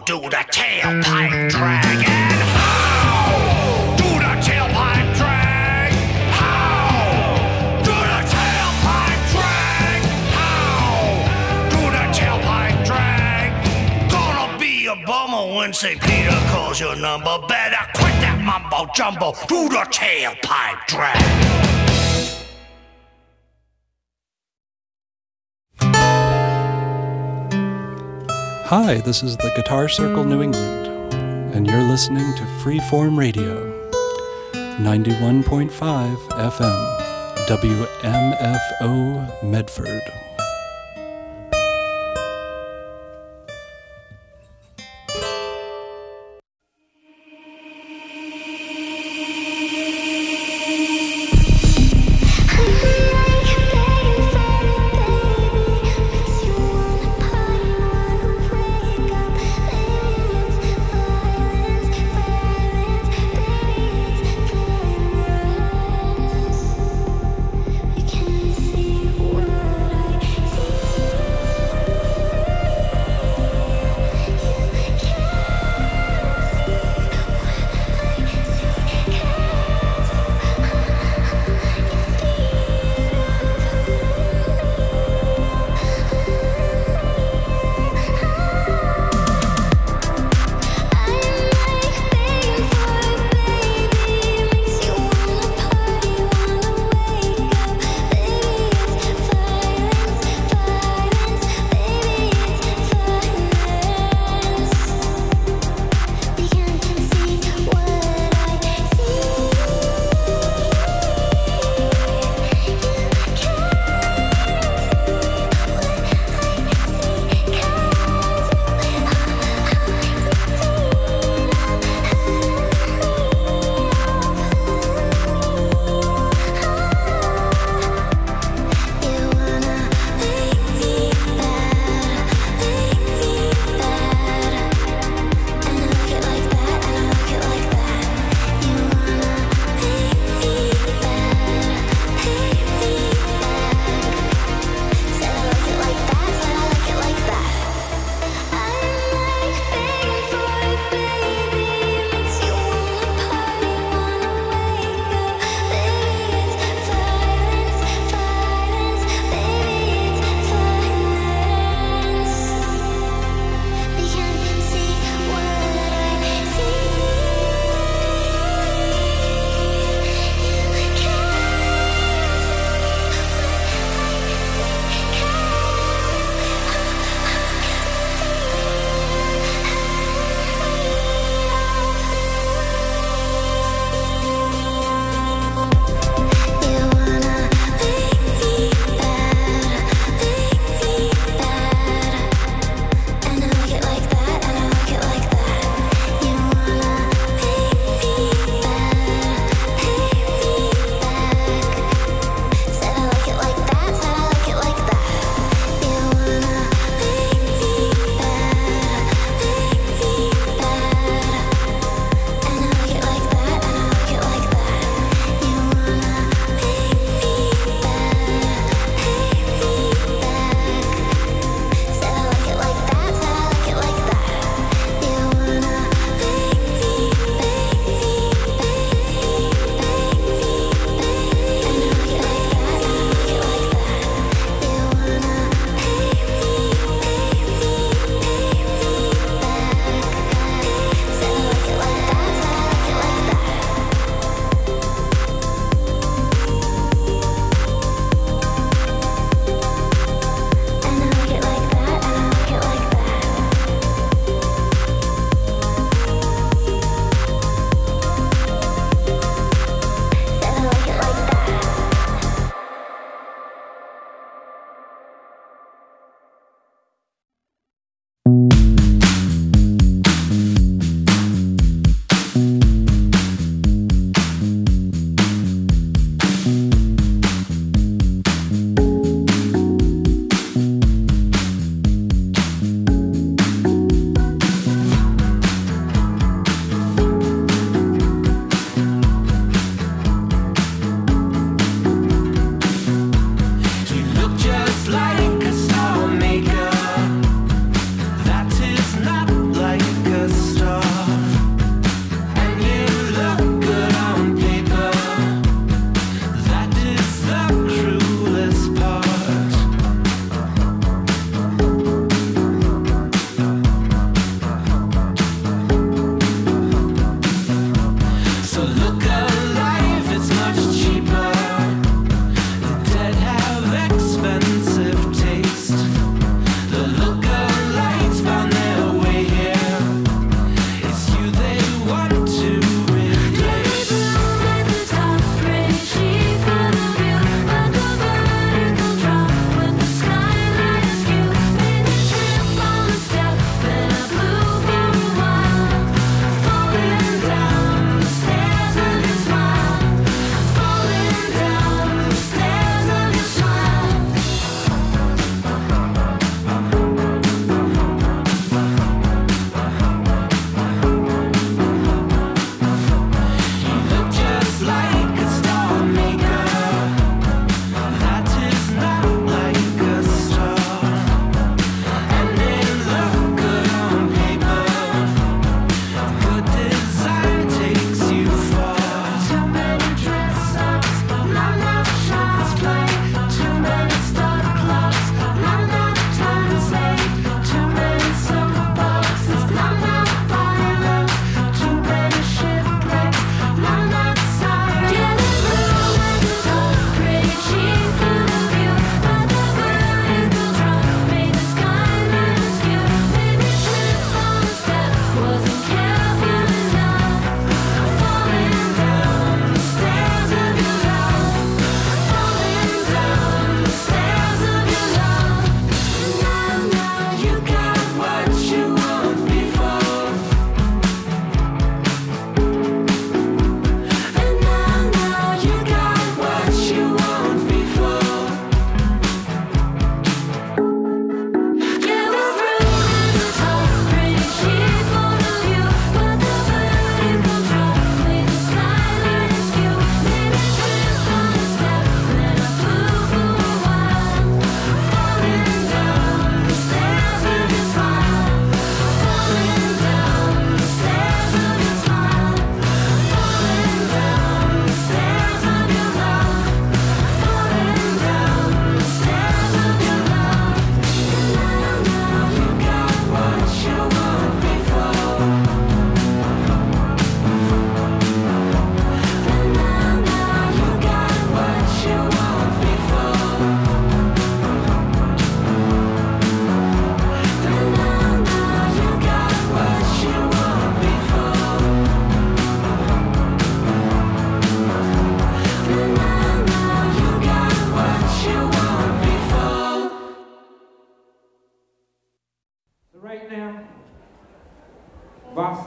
do the tailpipe drag. And how do the tailpipe drag? How do the tailpipe drag? How do the tailpipe drag? Gonna be a bummer when St. Peter calls your number. Better quit that mumbo jumbo. Do the tailpipe drag. Hi, this is the Guitar Circle New England, and you're listening to Freeform Radio, 91.5 FM, WMFO Medford. You can see what I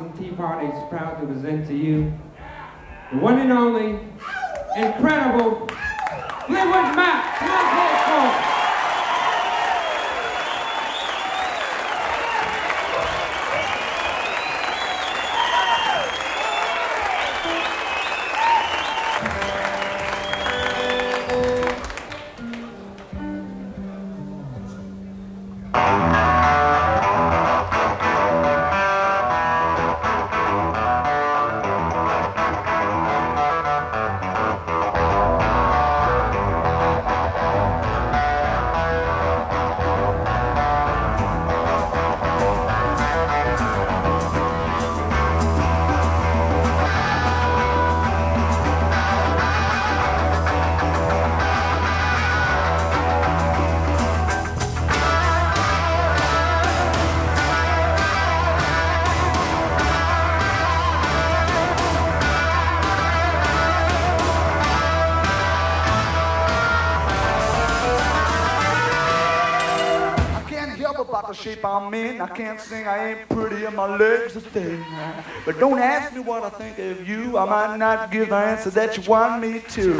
Awesome Tea Party is proud to present to you the one and only, incredible Fleetwood Mac. Come on, play it for us. Shape I'm in, I can't sing, I ain't pretty, and my legs are thin. But don't ask me what I think of you, I might not give the answer that you want me to.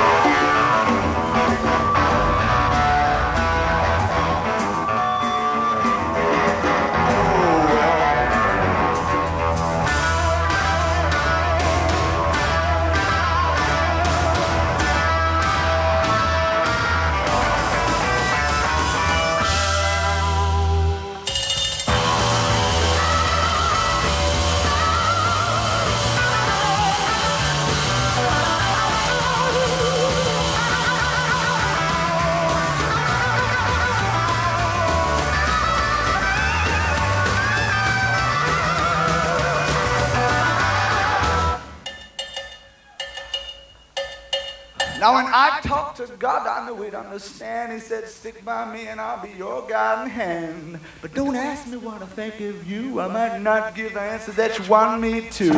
Now when I talked to God, I knew he'd understand. He said, stick by me and I'll be your guiding hand. But don't ask me what I think of you. I might not give the answer that you want me to.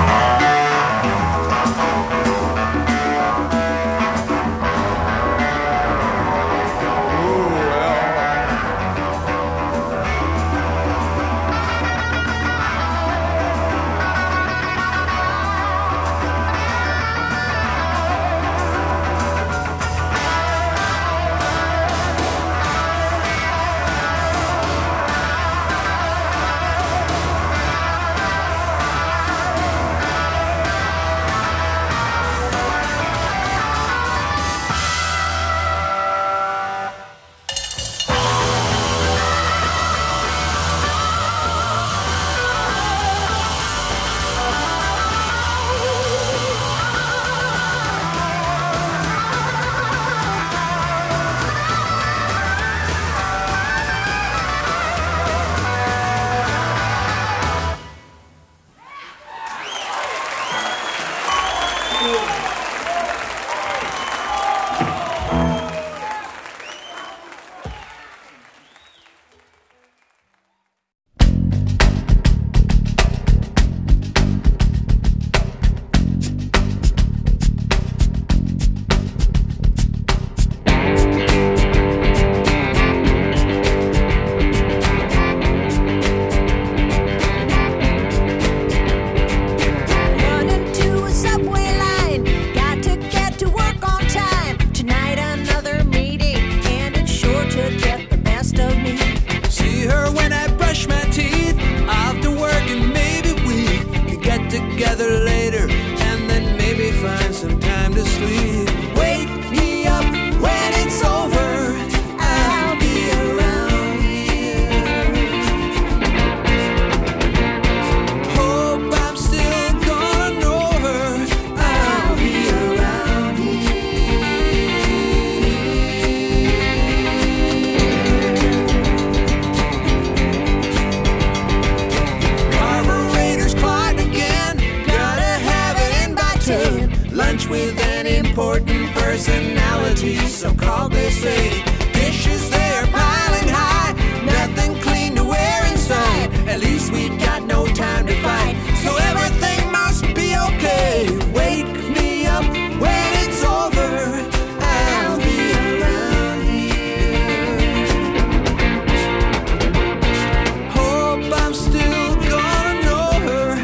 So-called, they say, dishes they're piling high, nothing clean to wear inside. At least we got no time to fight, so everything must be okay. Wake me up when it's over, I'll be around here. Hope I'm still gonna know her,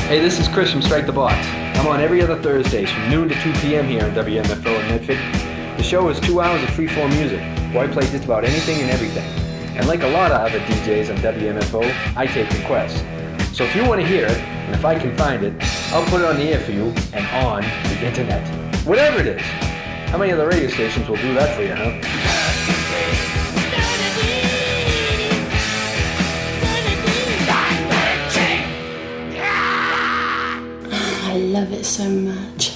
Hey, this is Chris from Strike the Box. I'm on every other Thursdays from noon to 2 p.m. here on WMFO in Medford. The show is 2 hours of freeform music, where I play just about anything and everything. And like a lot of other DJs on WMFO, I take requests. So if you want to hear it, and if I can find it, I'll put it on the air for you and on the internet. Whatever it is. How many other radio stations will do that for you, huh? I love it so much.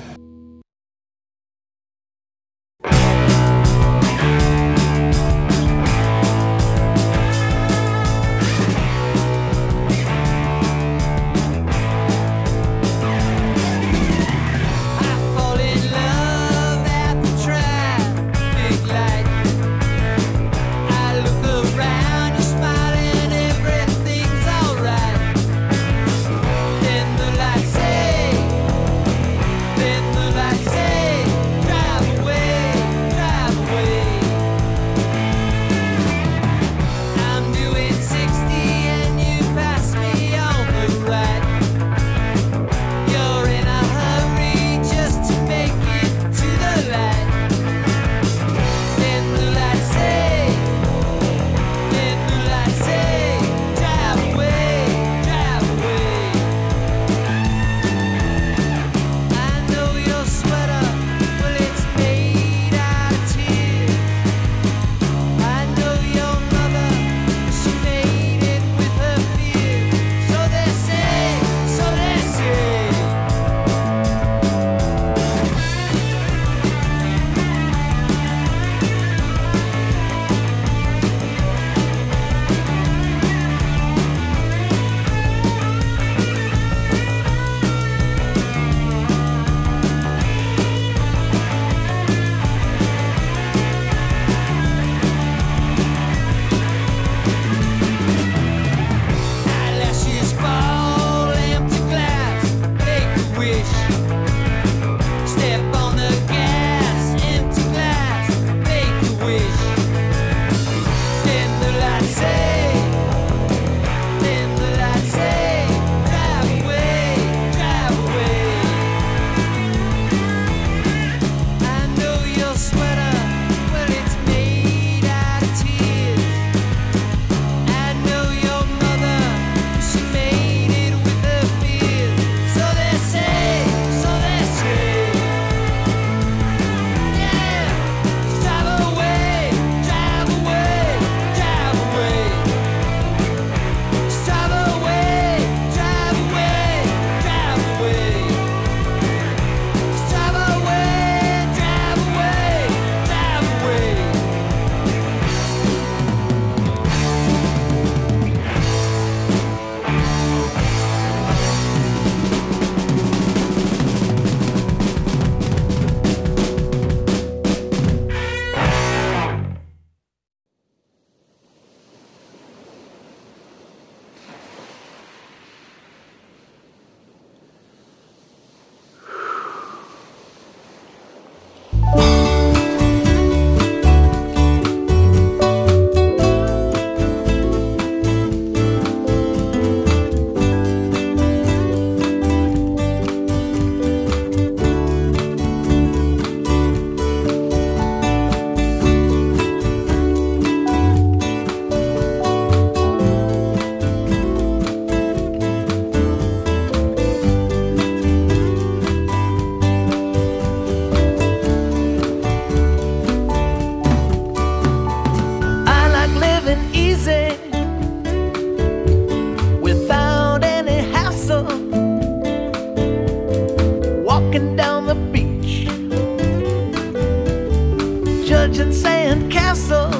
judging sand castles.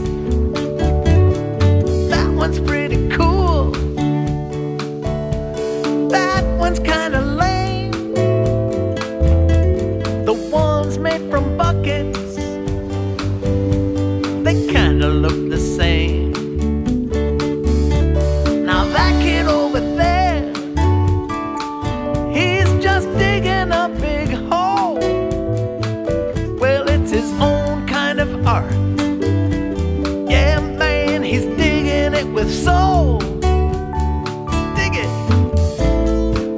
That one's pretty cool. That one's kinda lame. The ones made from buckets, they kinda look the same. Now that kid over there, he's just digging a big hole. Well, it's his own kind of art. Yeah, man, he's digging it with soul. Dig it.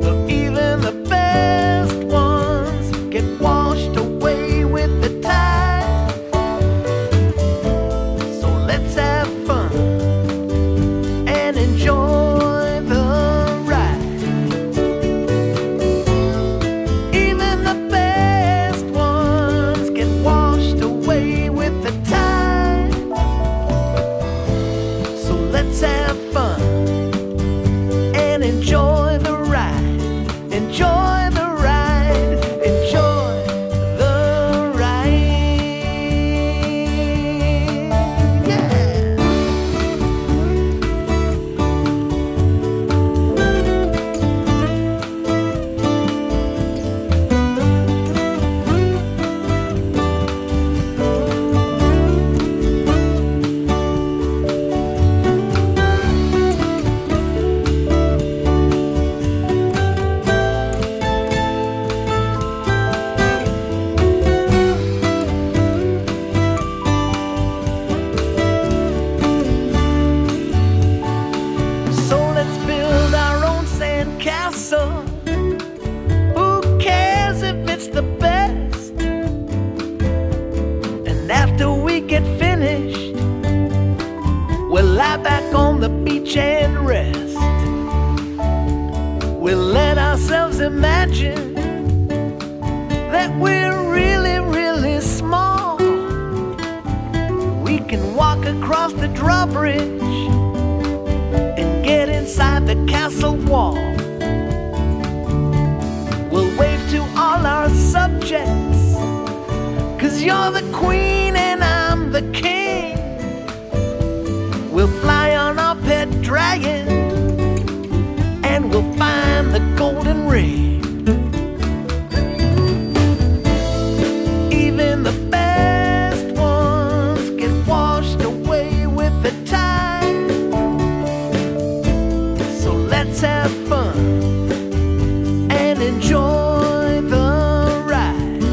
We can walk across the drawbridge and get inside the castle wall. We'll wave to all our subjects, 'cause you're the queen and I'm the king. We'll fly on our pet dragon and we'll find the golden ring. Even the best ones get washed away with the tide. So let's have fun and enjoy the ride.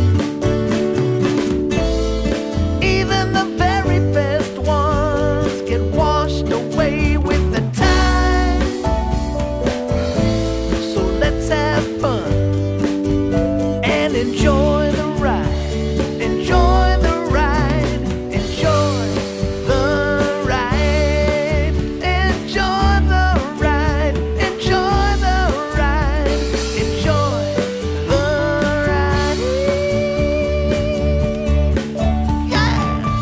Even the very best ones get washed away with the tide. So let's have fun and enjoy the ride. Enjoy the ride. Enjoy the ride. Enjoy the ride. Enjoy the ride. Enjoy the ride. Yeah.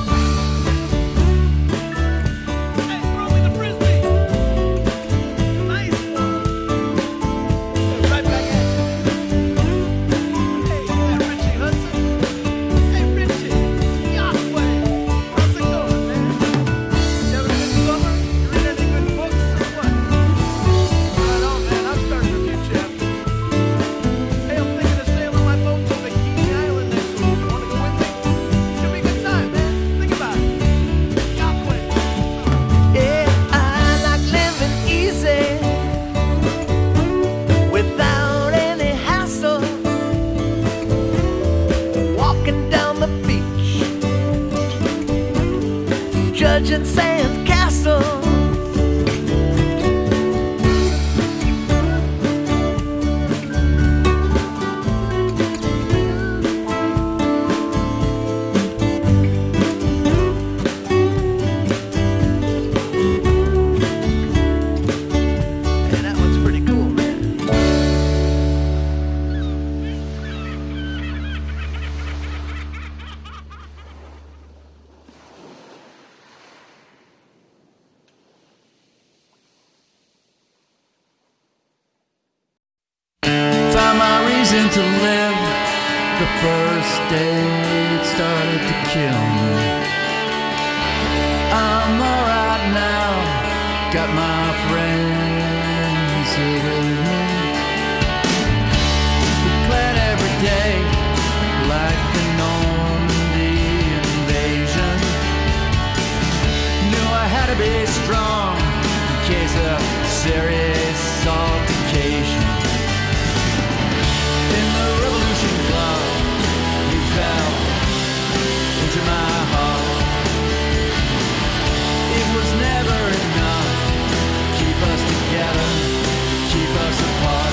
Hey, throw me the frisbee. Nice one. Right back at you. Hey, Richie Hudson. Hey, Richie. Yahweh. How's it going, man? You having a good summer? You read any good books or what? Right on, man. I'm starting a new chapter. Hey, I'm thinking of sailing my boat to Bikini Island next week. You wanna go with me? It's gonna be a good time, man. Think about it. Yahweh. Yeah, I like living easy without any hassle. Walking down the beach, judging sand castles. Yeah, that one's pretty cool, man. Found my reason to live. The first day it started to kill me. I'm alright now. Got my friends here with me. We plan every day like the Normandy invasion. Knew I had to be strong in case of serious altercation. In the Revolution Club, you fell into my heart. It was never enough. Keep us together, keep us apart.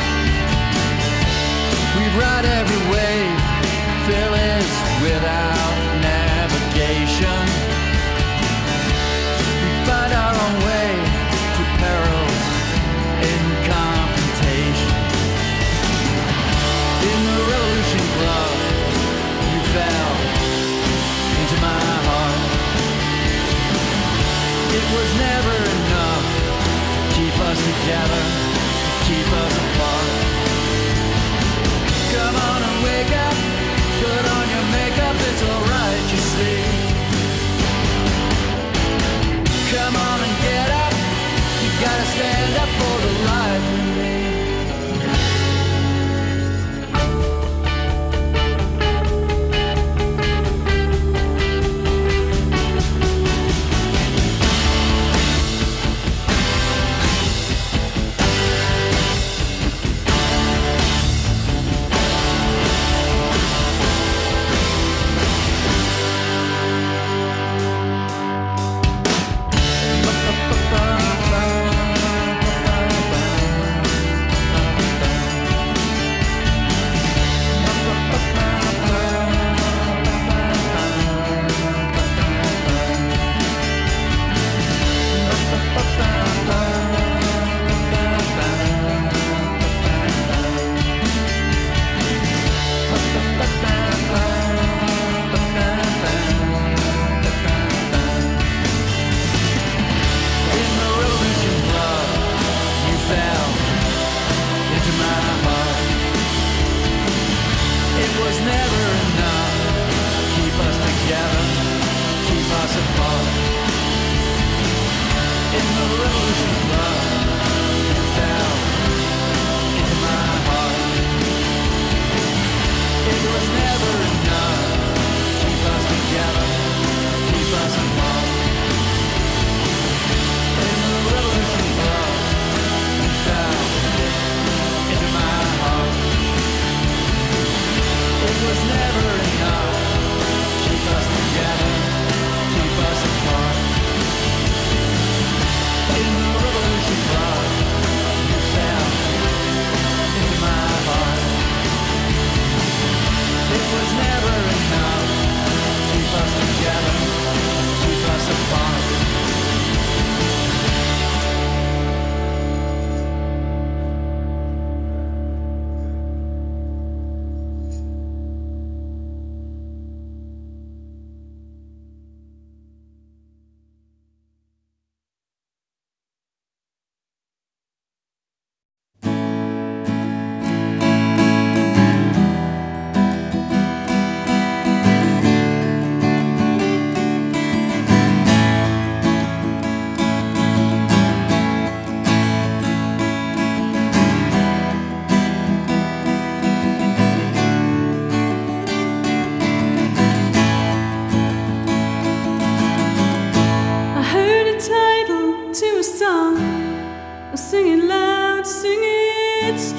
We ride every wave, fill us without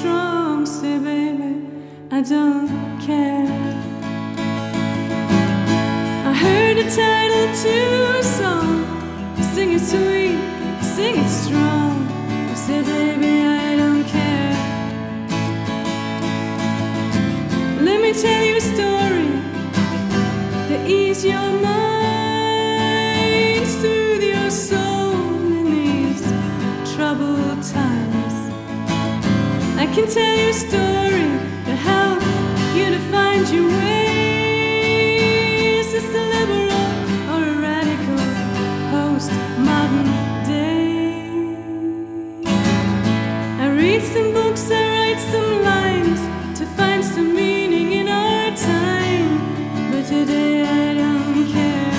strong. Say, baby, I don't care. I heard the title to a song. Sing it sweet, sing it strong. I say, baby, I don't care. Let me tell you a story to ease your mind, soothe your soul in these troubled times. I can tell you a story to help you to find your way. Is this a liberal or a radical post-modern day? I read some books, I write some lines to find some meaning in our time. But today I don't care,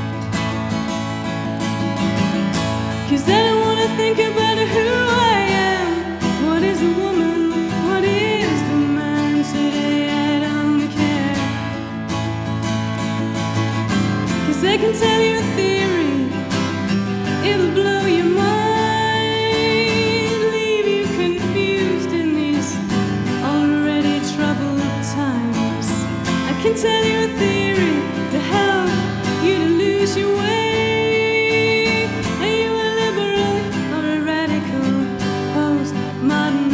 'cause I don't want to think about who I am. What is a woman? What is the man? Today I don't care, 'cause I can tell you a theory, it'll blow your mind, leave you confused in these already troubled times. I can tell you a theory to help you to lose your way. Are you a liberal or a radical post-modern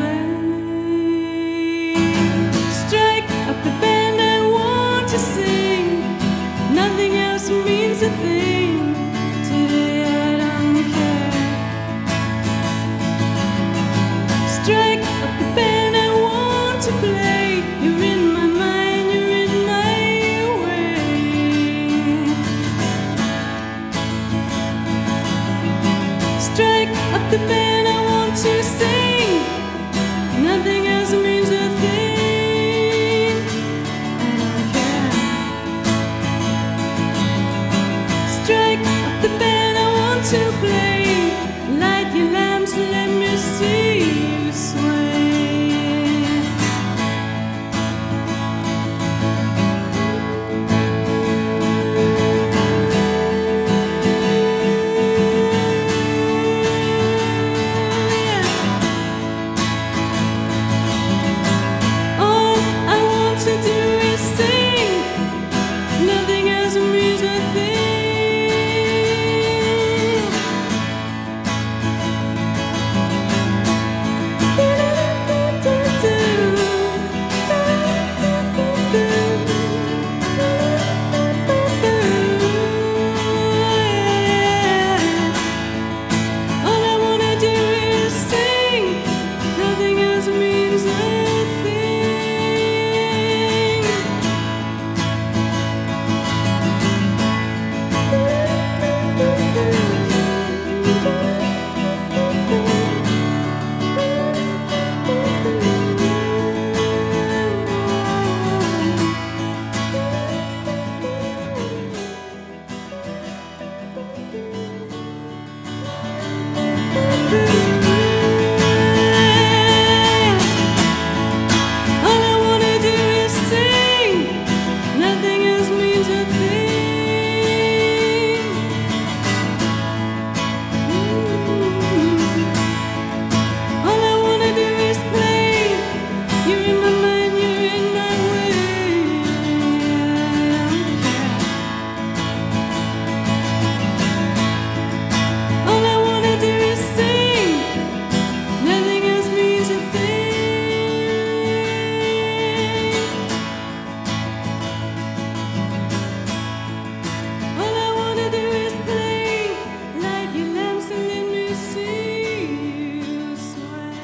babe? Strike up the band I want to sing. Nothing else means a thing. Today I don't care. Strike up the band I want to play. You're in my mind, you're in my way. Strike up the band I want to sing. Nothing else means a thing. I don't care. Strike up the band I want to play. Light your lamps, let me see you sway. All I want to do is sing. Nothing else means a thing. All I wanna do is sing. Nothing else means a thing. All I wanna do is sing. Nothing else means a thing. All I wanna do is play. You're in my mind, you're in my way. I don't care. All I wanna do is sing. Nothing else means a thing. All I wanna do is play. Light your lamps and let me see you sway.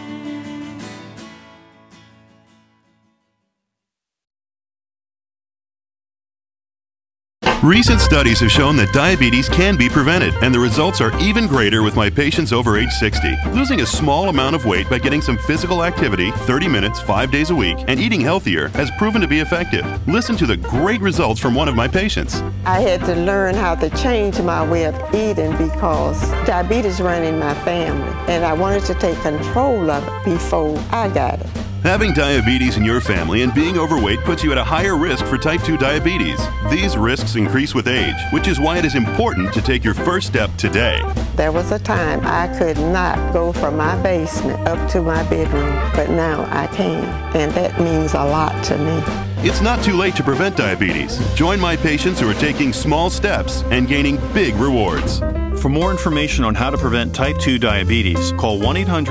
Recent studies have shown that diabetes can be prevented, and the results are even greater with my patients over age 60. Losing a small amount of weight by getting some physical activity, 30 minutes, 5 days a week, and eating healthier has proven to be effective. Listen to the great results from one of my patients. I had to learn how to change my way of eating because diabetes ran in my family, and I wanted to take control of it before I got it. Having diabetes in your family and being overweight puts you at a higher risk for type 2 diabetes. These risks increase with age, which is why it is important to take your first step today. There was a time I could not go from my basement up to my bedroom, but now I can, and that means a lot to me. It's not too late to prevent diabetes. Join my patients who are taking small steps and gaining big rewards. For more information on how to prevent type 2 diabetes, call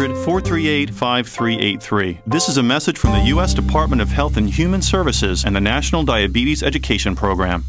1-800-438-5383. This is a message from the U.S. Department of Health and Human Services and the National Diabetes Education Program.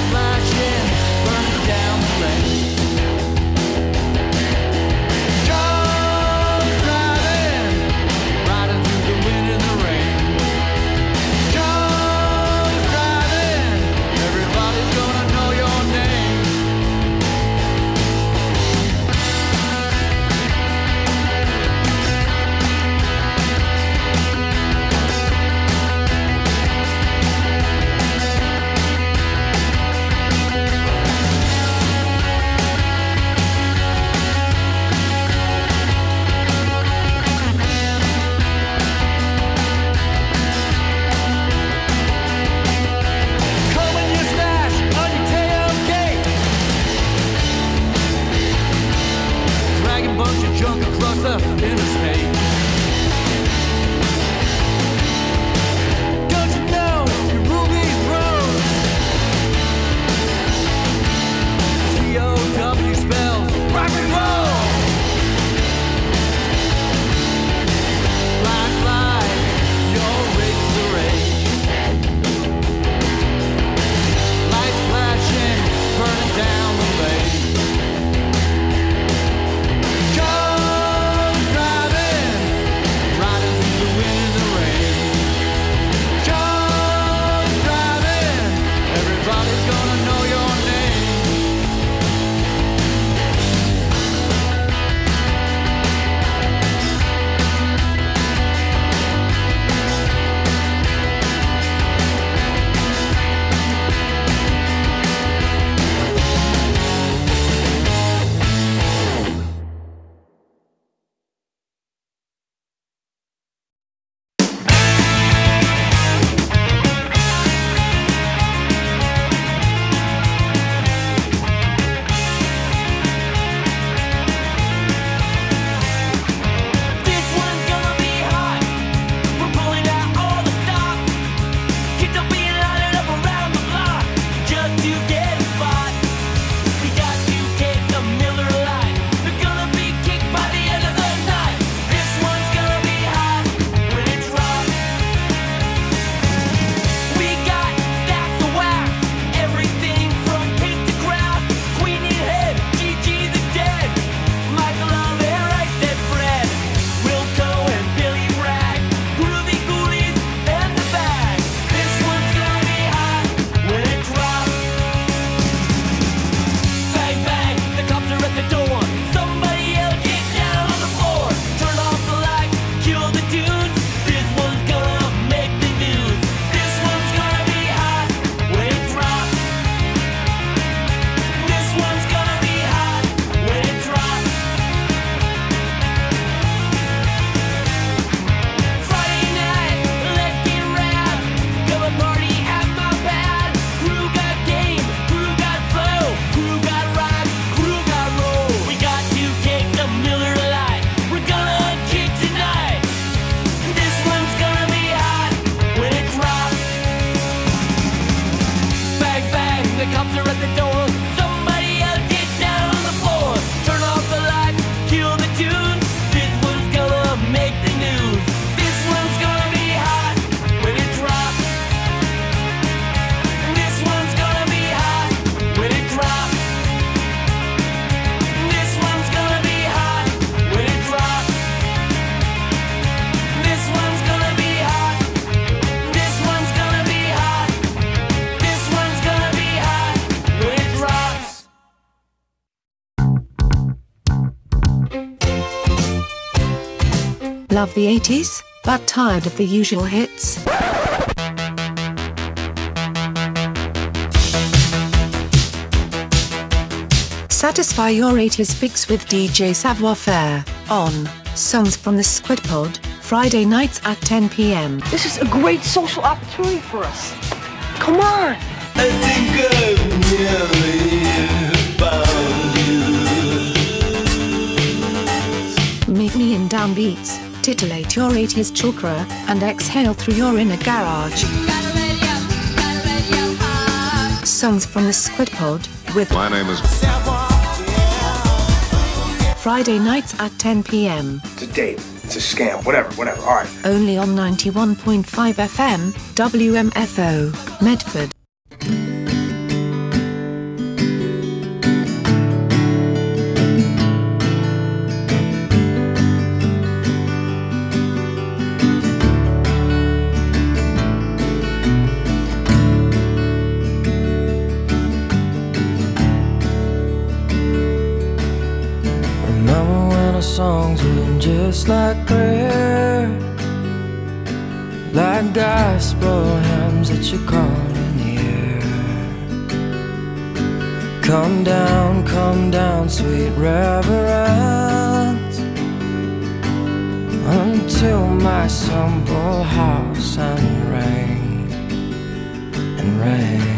Joe the interstate. Don't you know your ruby rose? T-O-W spells rock and roll. Fly, your razor age. Lights flashing, burning down the lane. Cars driving, riding through the wind and the rain. Cars driving, everybody's gonna know your name. This one's gonna be hot. We're pulling out all the stops. Kids will be lining up around the block just to get a spot. We got to take the Miller Lite. They're gonna be kicked by the end of the night. This one's gonna be hot when it drops. We got stacks of wax, everything from pink to craft. Queenie Head, Gigi the Dead, Michael Oliver, I said Fred, Wilco and Billy Rag, Groovy Ghoulies and the Bag. This one's gonna be hot when it drops. Bang bang, the cops are at the door. Somebody yell, get down on the floor. Turn off the lights, kill the dudes. This one's gonna make the news. This one's gonna be hot when it drops. This one's gonna be hot when it drops. Friday night, let's get rad. Come and party at my pad. Crew got game, crew got flow, crew got rock, crew got roll. We got to kick the Miller Lite. We're gonna kick tonight. This one's gonna be hot when it drops. Bang bang, the cops are at the door. Somebody else get down on the floor. Turn off the lights, kill the tune. This one's gonna make the news. This one's gonna be hot when it drops. This one's gonna be hot when it drops. This one's gonna be hot when it drops. This one's gonna be hot. This one's gonna be hot. This one's gonna be hot when it drops. Love the 80s, but tired of the usual hits? Satisfy your 80s fix with DJ Savoir Faire on Songs from the Squid Pod, Friday nights at 10 p.m. This is a great social opportunity for us. Come on. I think I've nearly found you. Meet me in downbeats, titillate your 80s chakra, and exhale through your inner garage. Songs from the Squid Pod with My name is Friday nights at 10 p.m. It's a date. It's a scam. Whatever. All right. Only on 91.5 FM, WMFO, Medford. Songs were just like prayer, like gospel hymns that you call in the air. Come down, sweet reverence, until my simple house and ring and ring.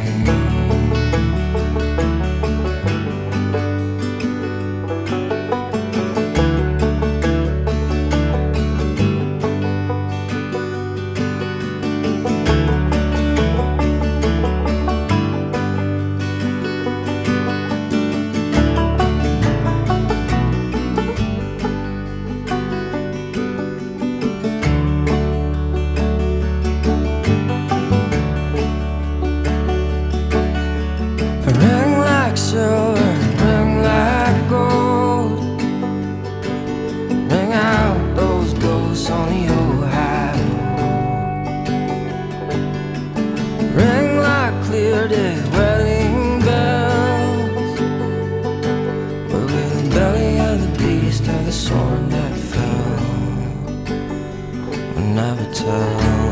the sword that fell will never tell.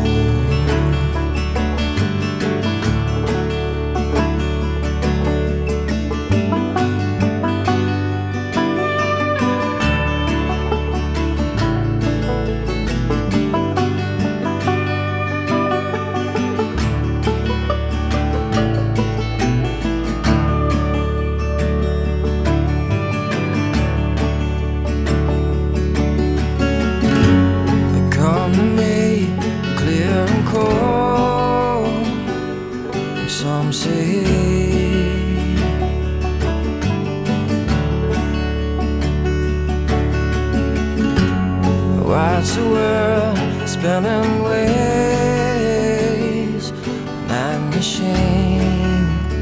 Watch the world spinning ways, night machine.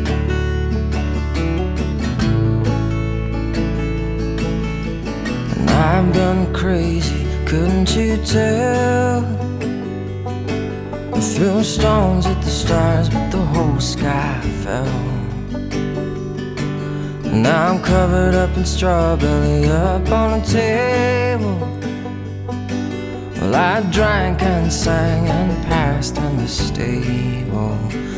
And I've been crazy, couldn't you tell? I threw stones at the stars, but the whole sky fell. And now I'm covered up in straw, belly up on a table. Well, I drank and sang and passed in the stable.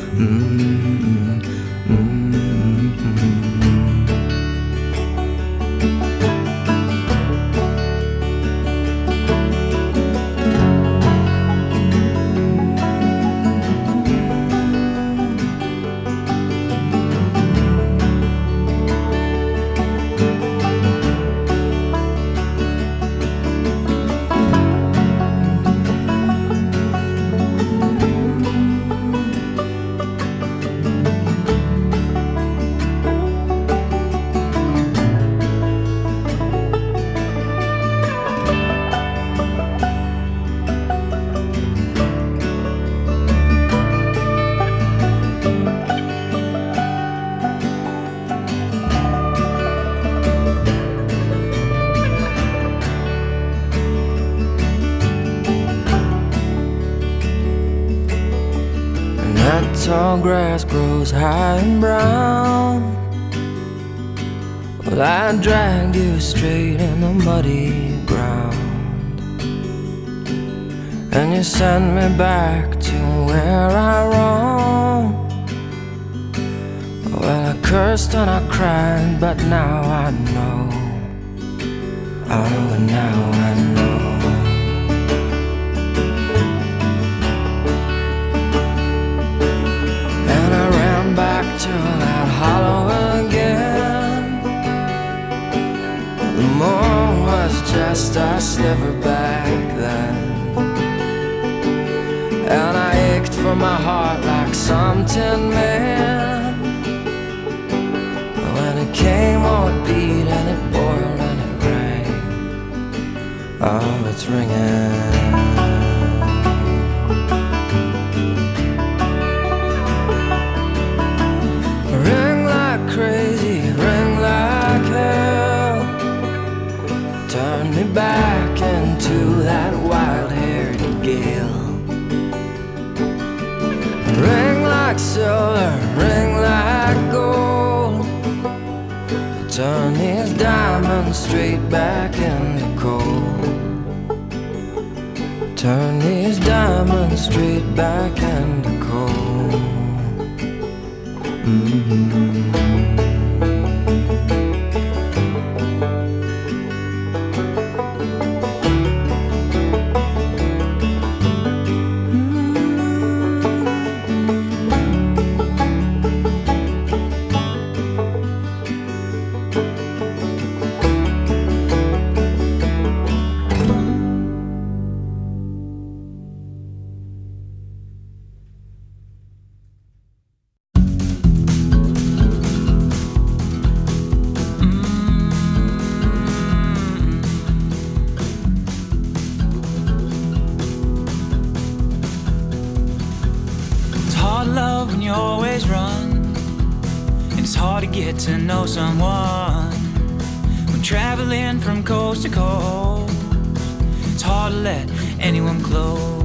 Tall grass grows high and brown. Well, I dragged you straight in the muddy ground, and you sent me back to where I roamed. Well, I cursed and I cried, but now I know. Oh, now I know. Back to that hollow again. The moon was just a sliver back then, and I ached for my heart like some tin man. When it came, oh, it beat and it boiled and it rang. Oh, it's ringing. Crazy, ring like hell. Turn me back into that wild-haired gale. Ring like silver, ring like gold. Turn these diamonds straight back into coal. Turn these diamonds straight back into coal. Get to know someone when traveling from coast to coast. It's hard to let anyone close.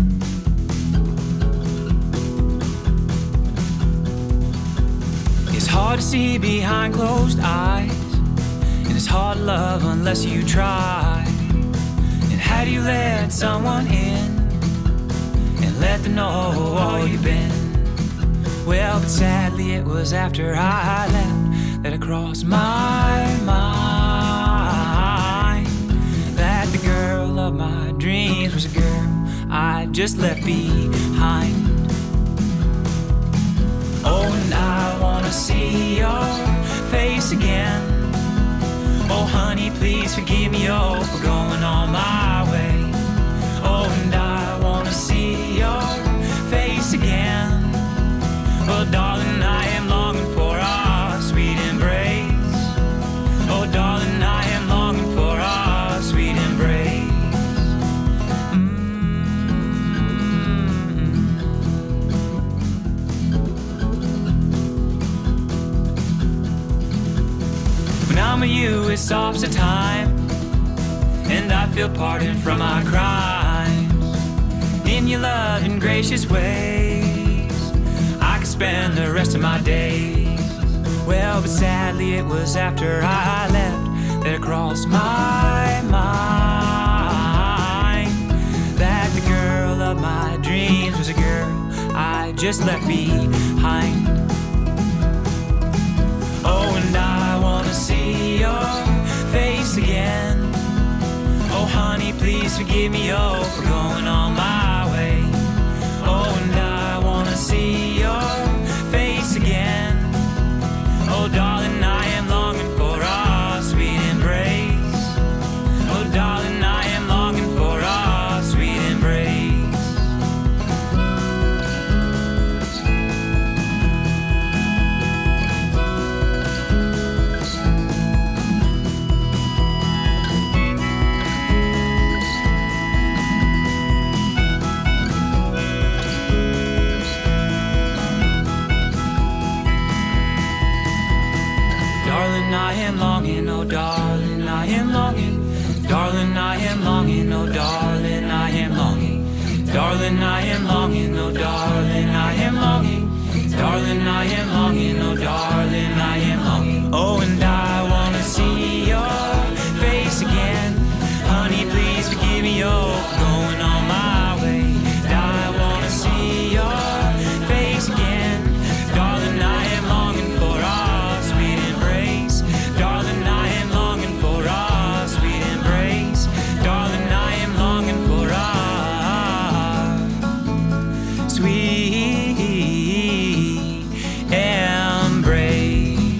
It's hard to see behind closed eyes, and it's hard to love unless you try. And how do you let someone in and let them know all you've been? Well, but sadly it was after I left that it crossed my mind that the girl of my dreams was a girl I just left behind. Oh, and I wanna see your face again. Oh, honey, please forgive me, oh, for going on my way. Oh, and I wanna see your face again. Oh, darling, I am longing for our sweet embrace. Oh, darling, I am longing for our sweet embrace. When I'm with you, it stops the time, and I feel pardoned from my crimes. In your loving, gracious ways, I could spend the rest of my days. Well, but sadly it was after I left that it crossed my mind that the girl of my dreams was a girl I just left behind. Oh, and I wanna see your face again. Oh, honey, please forgive me, oh, for going on my way. Oh, and I wanna see your face again. Oh, darling, I am longing for our sweet embrace. Oh, darling, I am longing for our sweet embrace. Darling, I am longing, oh darling, I am longing. Darling, I am longing, oh darling, I am longing. Darling, I am longing, oh darling, I am longing. Darling, I am longing, oh darling, I am longing. Oh, and I wanna see your face again. Honey, please forgive me, oh, for going on my way. I wanna see your face again. Darling, I am longing for our sweet embrace. Darling, I am longing for our sweet embrace. Darling, I am longing for our sweet embrace.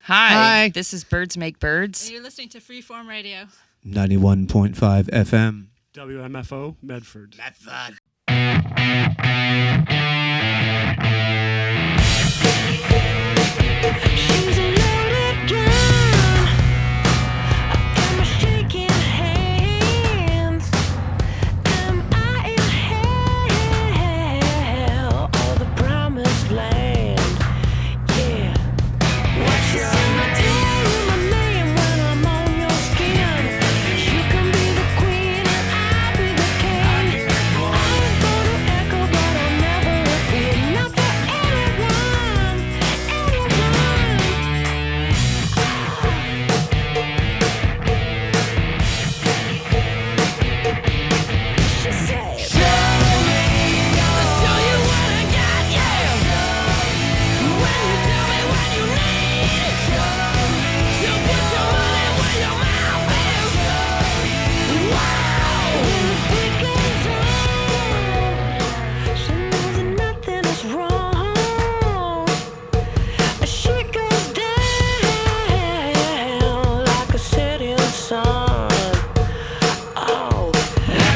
Hi. This is Birds Make Birds. And you're listening to Freeform Radio. 91.5 FM. WMFO, Medford. Medford.